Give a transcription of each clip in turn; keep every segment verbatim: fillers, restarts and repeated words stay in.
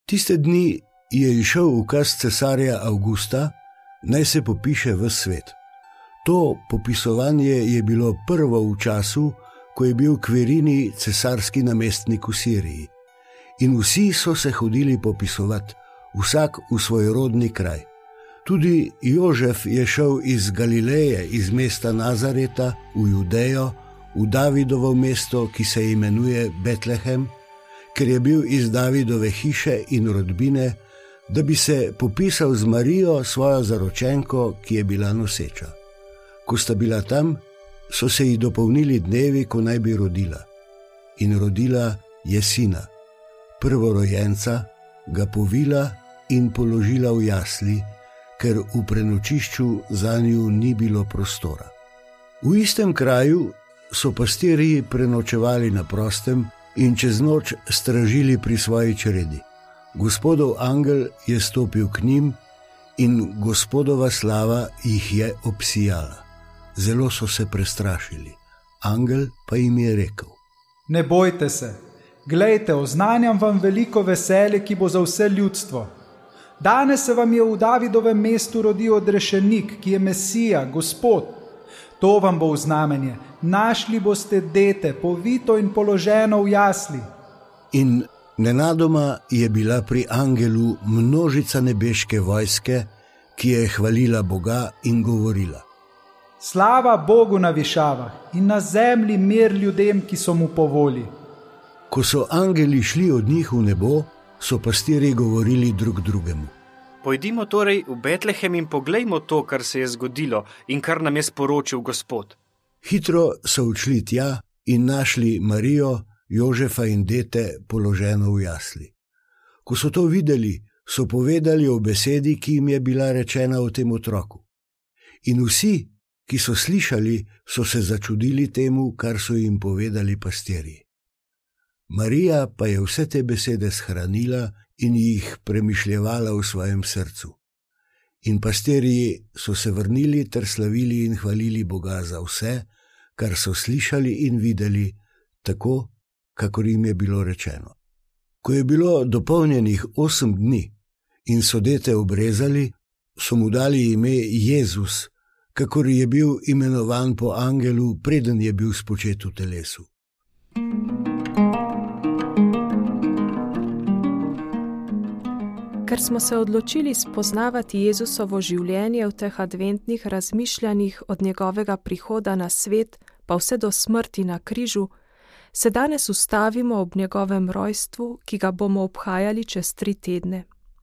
Tiste dni je izšel ukaz cesarja Avgusta, naj se popiše ves svet. To popisovanje je bilo prvo v času, ko je bil Kvirinij cesarski namestnik v Siriji. In vsi so se hodili popisovati, vsak v svoj rodni kraj. Tudi Jožef je šel iz Galileje, iz mesta Nazareta v Judejo, v Davidovo mesto, ki se imenuje Betlehem, ker je bil iz Davidove hiše in rodbine, da bi se popisal z Marijo, svojo zaročenko, ki je bila noseča. Ko sta bila tam, so se ji dopolnili dnevi, ko naj bi rodila. In rodila je sina, prvorojenca, ga povila in položila v jasli, ker v prenočišču zanju ni bilo prostora. V istem kraju so pastirji prenočevali na prostem in čez noč stražili pri svoji čredi. Gospodov angel je stopil k njim in Gospodova slava jih je obsijala. Zelo so se prestrašili. Angel pa jim je rekel: Ne bojte se, glejte, oznanjam vam veliko veselje, ki bo za vse ljudstvo. Danes se vam je v Davidovem mestu rodil odrešenik, ki je Mesija, Gospod. To vam bo v znamenje. Našli boste dete, povito in položeno v jasli. In nenadoma je bila pri angelu množica nebeške vojske, ki je hvalila Boga in govorila: Slava Bogu na višavah in na zemlji mir ljudem, ki so mu po volji. Ko so angeli šli od njih v nebo, so pastirji govorili drug drugemu: Pojdimo torej v Betlehem in poglejmo to, kar se je zgodilo in kar nam je sporočil Gospod. Hitro so odšli tja in našli Marijo, Jožefa in dete položeno v jasli. Ko so to videli, so povedali o besedi, ki jim je bila rečena o tem otroku. In vsi, ki so slišali, so se začudili temu, kar so jim povedali pastirji. Marija pa je vse te besede shranila in jih premišljevala v svojem srcu. In pastirji so se vrnili ter slavili in hvalili Boga za vse, kar so slišali in videli, tako, kakor jim je bilo rečeno. Ko je bilo dopolnjenih osem dni in so dete obrezali, so mu dali ime Jezus, kakor je bil imenovan po angelu, preden je bil spočet v telesu. Ker smo se odločili spoznavati Jezusovo življenje v teh adventnih razmišljanjih od njegovega prihoda na svet, pa vse do smrti na križu, se danes ustavimo ob njegovem rojstvu, ki ga bomo obhajali čez tri tedne.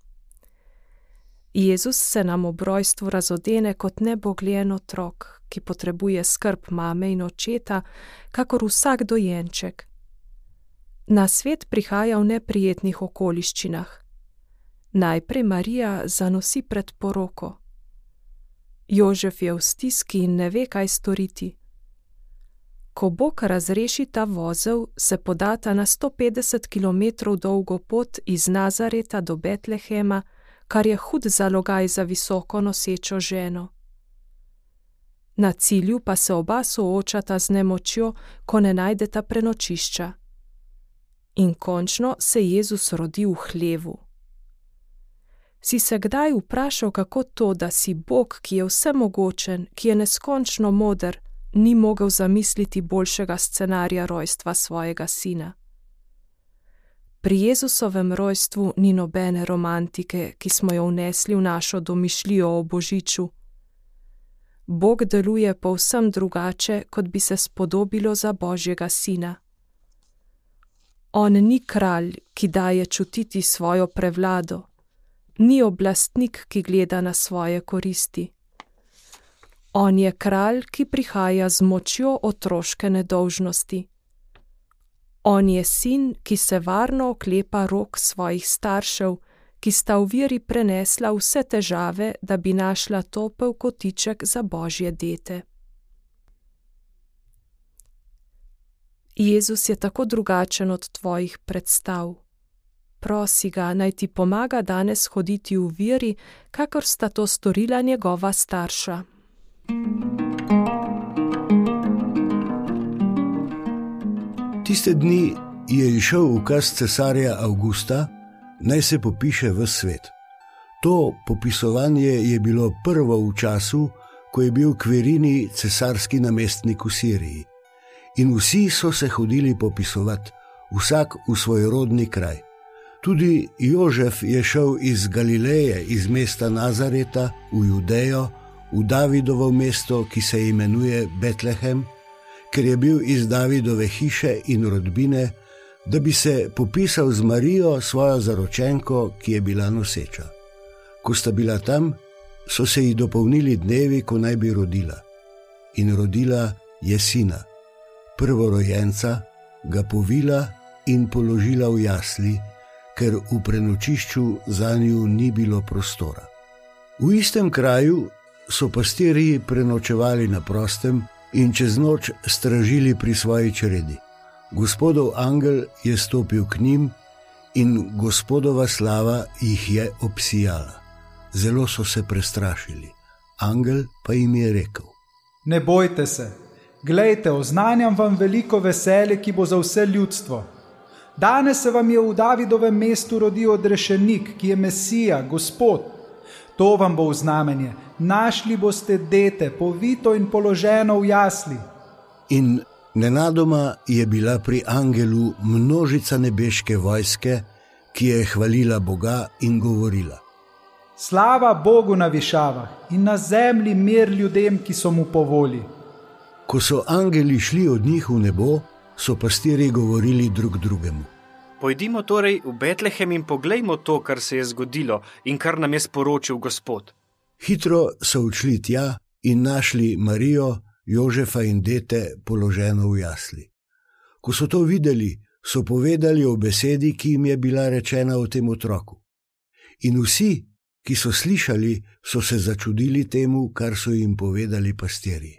Jezus se nam ob rojstvu razodene kot nebogljen otrok, ki potrebuje skrb mame in očeta, kakor vsak dojenček. Na svet prihaja v neprijetnih okoliščinah. Najprej Marija zanosi pred poroko. Jožef je v stiski in ne ve, kaj storiti. Ko Bog razreši ta vozel, se podata na sto petdeset kilometrov dolgo pot iz Nazareta do Betlehema, kar je hud zalogaj za visoko nosečo ženo. Na cilju pa se oba soočata z nemočjo, ko ne najdeta prenočišča. In končno se Jezus rodi v hlevu. Si se kdaj vprašal, kako to, da si Bog, ki je vsemogočen, ki je neskončno moder, ni mogel zamisliti boljšega scenarija rojstva svojega sina? Pri Jezusovem rojstvu ni nobene romantike, ki smo jo vnesli v našo domišljijo o Božiču. Bog deluje povsem drugače, kot bi se spodobilo za Božjega sina. On ni kralj, ki daje čutiti svojo prevlado. Ni oblastnik, ki gleda na svoje koristi. On je kralj, ki prihaja z močjo otroške nedolžnosti. On je sin, ki se varno oklepa rok svojih staršev, ki sta v veri prenesla vse težave, da bi našla topel kotiček za Božje dete. Jezus je tako drugačen od tvojih predstav. Prosi ga, naj ti pomaga danes hoditi v veri, kakor sta to storila njegova starša. Tiste dni je izšel ukaz cesarja Avgusta, naj se popiše v svet. To popisovanje je bilo prvo v času, ko je bil Kvirini cesarski namestnik v Siriji. In vsi so se hodili popisovati, vsak v svoj rodni kraj. Tudi Jožef je šel iz Galileje, iz mesta Nazareta v Judejo, v Davidovo mesto, ki se imenuje Betlehem, ker je bil iz Davidove hiše in rodbine, da bi se popisal z Marijo, svojo zaročenko, ki je bila noseča. Ko sta bila tam, so se ji dopolnili dnevi, ko naj bi rodila. In rodila je sina, prvorojenca, ga povila in položila v jasli, ker v prenočišču zanju ni bilo prostora. V istem kraju so pastirji prenočevali na prostem in čez noč stražili pri svoji čredi. Gospodov angel je stopil k njim in Gospodova slava jih je obsijala. Zelo so se prestrašili. Angel pa jim je rekel: Ne bojte se, glejte, oznanjam vam veliko veselje, ki bo za vse ljudstvo. Danes se vam je v Davidovem mestu rodil odrešenik, ki je Mesija, Gospod. To vam bo v znamenje. Našli boste dete, povito in položeno v jasli. In nenadoma je bila pri angelu množica nebeške vojske, ki je hvalila Boga in govorila: Slava Bogu na višavah in na zemlji mir ljudem, ki so mu po volji. Ko so angeli šli od njih v nebo, so pastirji govorili drug drugemu: Pojdimo torej v Betlehem in poglejmo to, kar se je zgodilo in kar nam je sporočil Gospod. Hitro so odšli tja in našli Marijo, Jožefa in dete položeno v jasli. Ko so to videli, so povedali o besedi, ki jim je bila rečena o tem otroku. In vsi, ki so slišali, so se začudili temu, kar so jim povedali pastirji.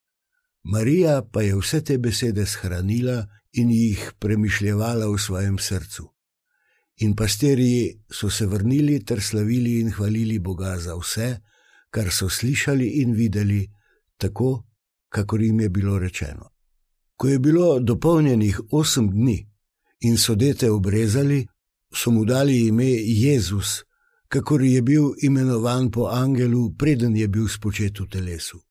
Marija pa je vse te besede shranila in jih premišljevala v svojem srcu. In pastirji so se vrnili ter slavili in hvalili Boga za vse, kar so slišali in videli, tako, kakor jim je bilo rečeno. Ko je bilo dopolnjenih osem dni in so dete obrezali, so mu dali ime Jezus, kakor je bil imenovan po angelu, preden je bil spočet v telesu.